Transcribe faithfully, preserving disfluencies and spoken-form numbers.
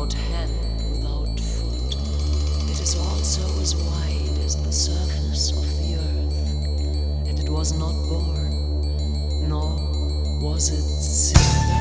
without hand, without foot. It is also as wide as the surface of the earth, and it was not born, nor was it seen.